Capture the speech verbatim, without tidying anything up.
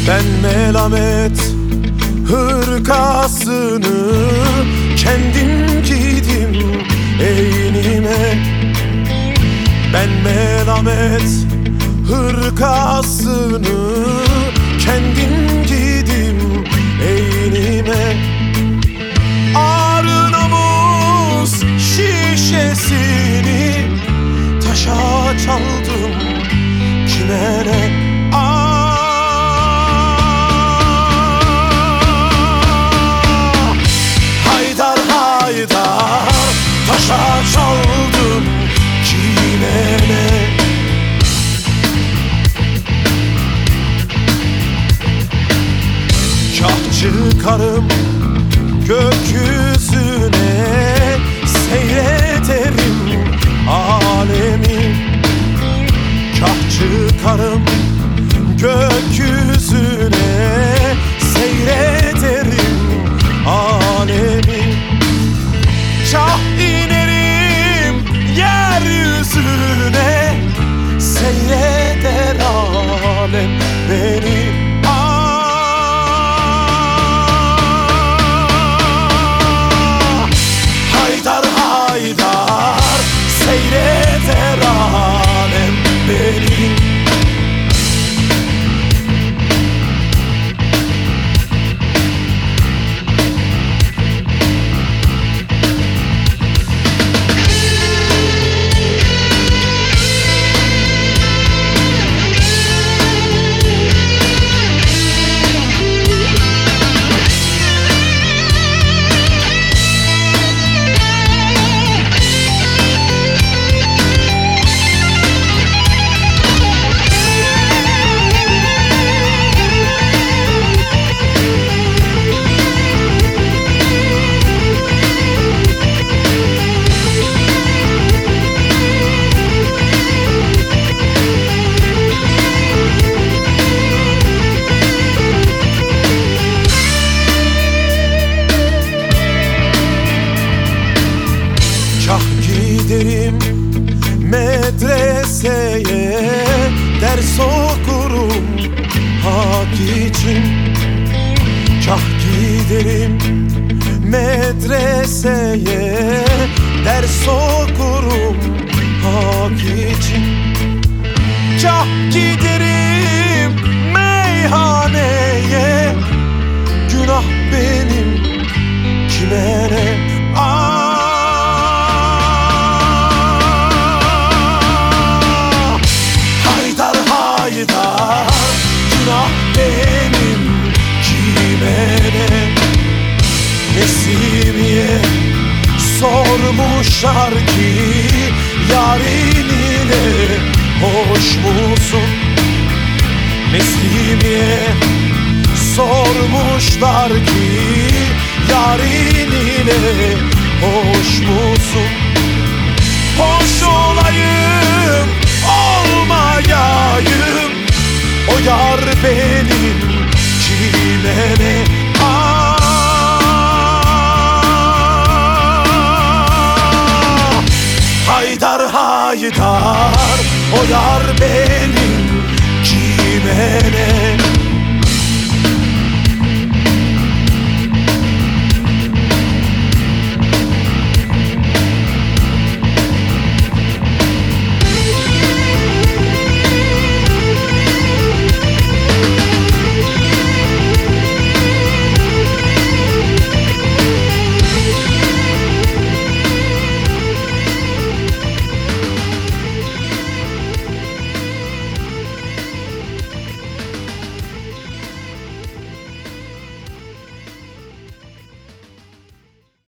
Ben melamet hırkasını kendim giydim eynime. Ben melamet hırkasını kendim giydim eynime. Ağrı namus şişesini taşa çaldım kime ne? Haydar haydar taşa çaldım kime ne? Kah çıkarım gökyüzüne, seyrederim alemi. Kah çıkarım gökyüzüne, seyrederim alemi. Kah inerim yeryüzüne, seyreder alem beni. Haydar seyreder alem beni. Kah giderim medreseye, ders okurum hak için. Kah giderim medreseye, ders okurum hak için. Kah giderim meyhaneye, günah benim kime ne? Haydar günah benim kime ne? Nesimiye sormuşlar ki yarın ile hoş musun? Nesimiye sormuşlar ki yarın ile hoş musun? Hoş olayım olmayayım, o yar benim kime ne? Ah, haydar haydar o yar benim kime ne?